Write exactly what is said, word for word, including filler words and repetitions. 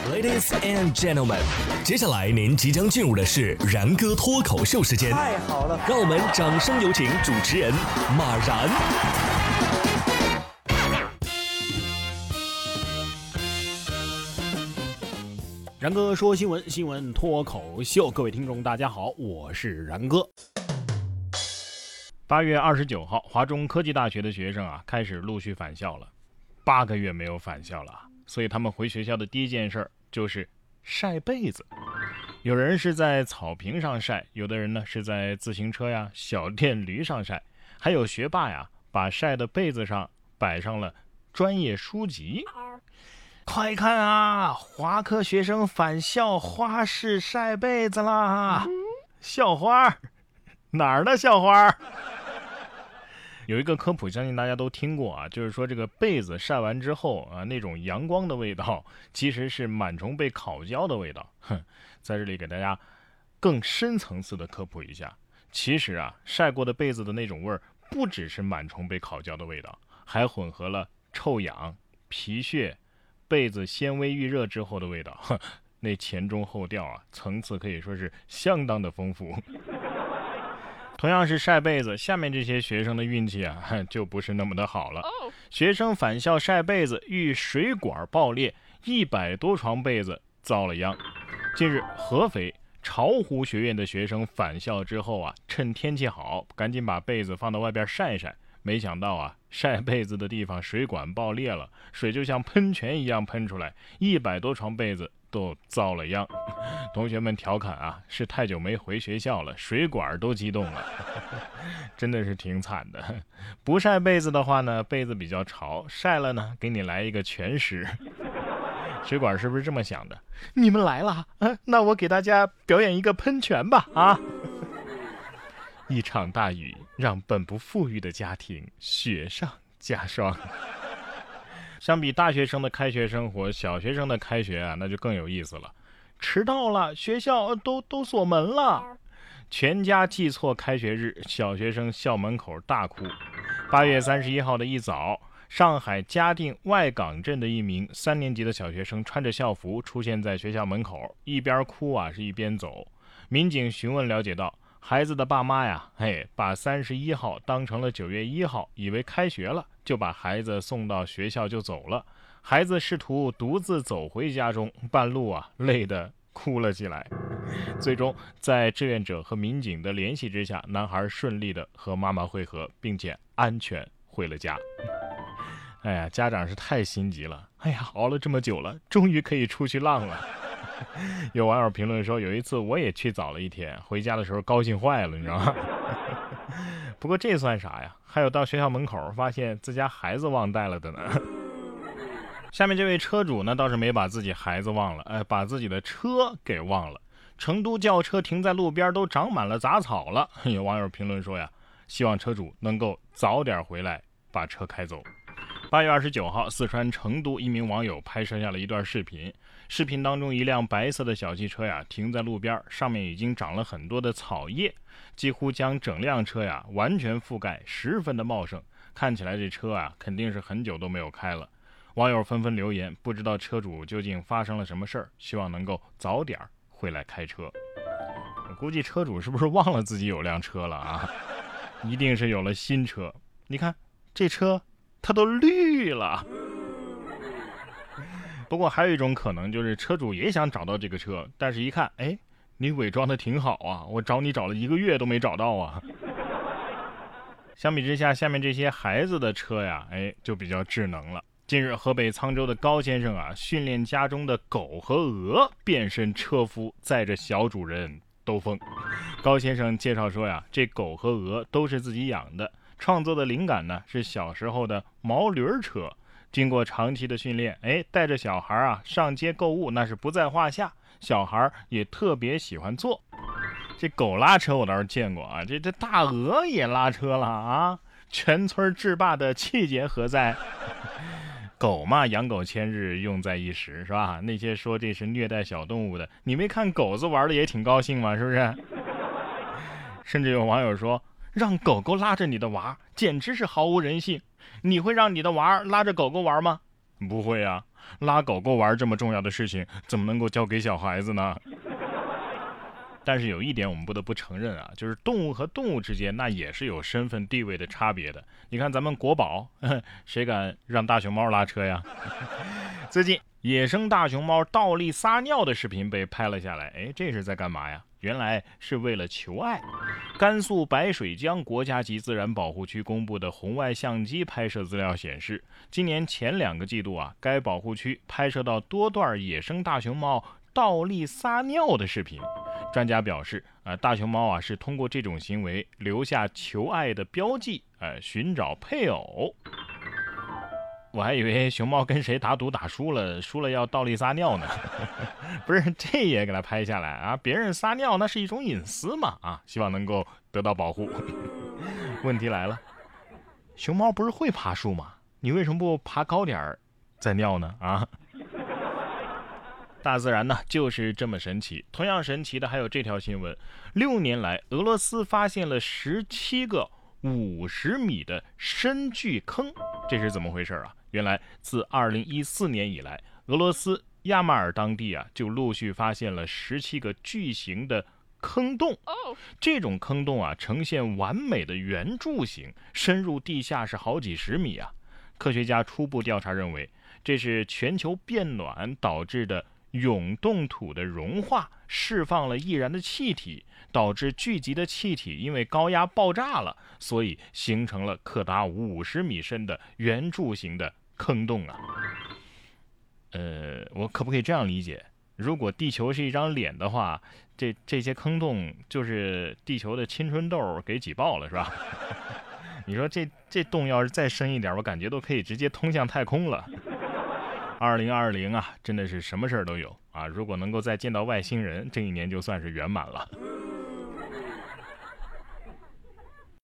Ladies and gentlemen， 接下来您即将进入的是然哥脱口秀时间。 太好了， 让我们掌声有请主持人马然。 然哥说新闻，新闻脱口秀，各位听众大家好，我是然哥。八月二十九号，华中科技大学的学生啊开始陆续返校了，八个月没有返校了，所以他们回学校的第一件事就是晒被子。有人是在草坪上晒，有的人呢是在自行车呀、小电驴上晒，还有学霸呀把晒的被子上摆上了专业书籍。快看啊，华科学生返校花式晒被子啦！校花哪儿的校花？有一个科普相信大家都听过啊，就是说这个被子晒完之后啊，那种阳光的味道其实是螨虫被烤焦的味道。哼，在这里给大家更深层次的科普一下，其实啊，晒过的被子的那种味儿不只是螨虫被烤焦的味道，还混合了臭氧、皮屑、被子纤维预热之后的味道。哼，那前中后调啊，层次可以说是相当的丰富。同样是晒被子，下面这些学生的运气啊就不是那么的好了。学生返校晒被子遇水管爆裂，一百多床被子遭了殃。近日，合肥巢湖学院的学生返校之后啊，趁天气好，赶紧把被子放到外边晒晒。没想到啊，晒被子的地方水管爆裂了，水就像喷泉一样喷出来，一百多床被子都遭了殃。同学们调侃啊，是太久没回学校了，水管都激动了。真的是挺惨的。不晒被子的话呢，被子比较潮，晒了呢，给你来一个全湿。水管是不是这么想的？你们来了啊，那我给大家表演一个喷泉吧啊！一场大雨让本不富裕的家庭雪上加霜。相比大学生的开学生活，小学生的开学啊，那就更有意思了。迟到了，学校都都锁门了，全家记错开学日，小学生校门口大哭。八月三十一号的一早，上海嘉定外港镇的一名三年级的小学生穿着校服出现在学校门口，一边哭啊是一边走。民警询问了解到，孩子的爸妈呀，嘿，把三十一号当成了九月一号，以为开学了，就把孩子送到学校就走了。孩子试图独自走回家中，半路啊累得哭了起来。最终在志愿者和民警的联系之下，男孩顺利的和妈妈会合，并且安全回了家。哎呀，家长是太心急了，哎呀，熬了这么久了，终于可以出去浪了。有网友评论说，有一次我也去早了一天，回家的时候高兴坏了，你知道吗？不过这算啥呀？还有到学校门口发现自家孩子忘带了的呢。下面这位车主呢，倒是没把自己孩子忘了，哎，把自己的车给忘了。成都轿车停在路边都长满了杂草了。有网友评论说呀，希望车主能够早点回来把车开走。八月二十九号，四川成都一名网友拍摄下了一段视频。视频当中，一辆白色的小汽车呀停在路边，上面已经长了很多的草叶，几乎将整辆车呀完全覆盖，十分的茂盛。看起来这车啊肯定是很久都没有开了。网友纷纷留言，不知道车主究竟发生了什么事儿，希望能够早点回来开车。我估计车主是不是忘了自己有辆车了啊？一定是有了新车。你看这车它都绿了。不过还有一种可能，就是车主也想找到这个车，但是一看，哎，你伪装的挺好啊，我找你找了一个月都没找到啊。相比之下，下面这些孩子的车呀，哎，就比较智能了。近日，河北沧州的高先生啊，训练家中的狗和鹅变身车夫，载着小主人兜风。高先生介绍说呀，这狗和鹅都是自己养的，创作的灵感呢是小时候的毛驴车。经过长期的训练，哎，带着小孩啊上街购物那是不在话下，小孩也特别喜欢坐。这狗拉车我倒是见过啊，这这大鹅也拉车了啊！全村制霸的气节何在？狗嘛，养狗千日，用在一时，是吧？那些说这是虐待小动物的，你没看狗子玩的也挺高兴吗？是不是？甚至有网友说，让狗狗拉着你的娃，简直是毫无人性。你会让你的娃拉着狗狗玩吗？不会啊， 拉狗狗玩这么重要的事情，怎么能够交给小孩子呢？但是有一点我们不得不承认啊，就是动物和动物之间那也是有身份地位的差别的。你看咱们国宝，呵呵谁敢让大熊猫拉车呀？最近野生大熊猫倒立撒尿的视频被拍了下来，哎，这是在干嘛呀？原来是为了求爱。甘肃白水江国家级自然保护区公布的红外相机拍摄资料显示，今年前两个季度啊，该保护区拍摄到多段野生大熊猫倒立撒尿的视频。专家表示，呃，大熊猫啊是通过这种行为留下求爱的标记，呃，寻找配偶。我还以为熊猫跟谁打赌打输了，输了要倒立撒尿呢。不是，这也给它拍下来啊！别人撒尿那是一种隐私嘛啊，希望能够得到保护。问题来了，熊猫不是会爬树吗？你为什么不爬高点儿再尿呢？啊？大自然呢就是这么神奇。同样神奇的还有这条新闻，六年来俄罗斯发现了十七个五十米的深巨坑，这是怎么回事啊？原来自二零一四年以来，俄罗斯亚马尔当地啊就陆续发现了十七个巨型的坑洞。这种坑洞啊呈现完美的圆柱形，深入地下是好几十米啊。科学家初步调查认为，这是全球变暖导致的永冻土的融化释放了易燃的气体，导致聚集的气体因为高压爆炸了，所以形成了可达五十米深的圆柱形的坑洞啊。呃，我可不可以这样理解？如果地球是一张脸的话，这这些坑洞就是地球的青春痘给挤爆了，是吧？你说这这洞要是再深一点，我感觉都可以直接通向太空了。二零二零啊，真的是什么事儿都有啊！如果能够再见到外星人，这一年就算是圆满了。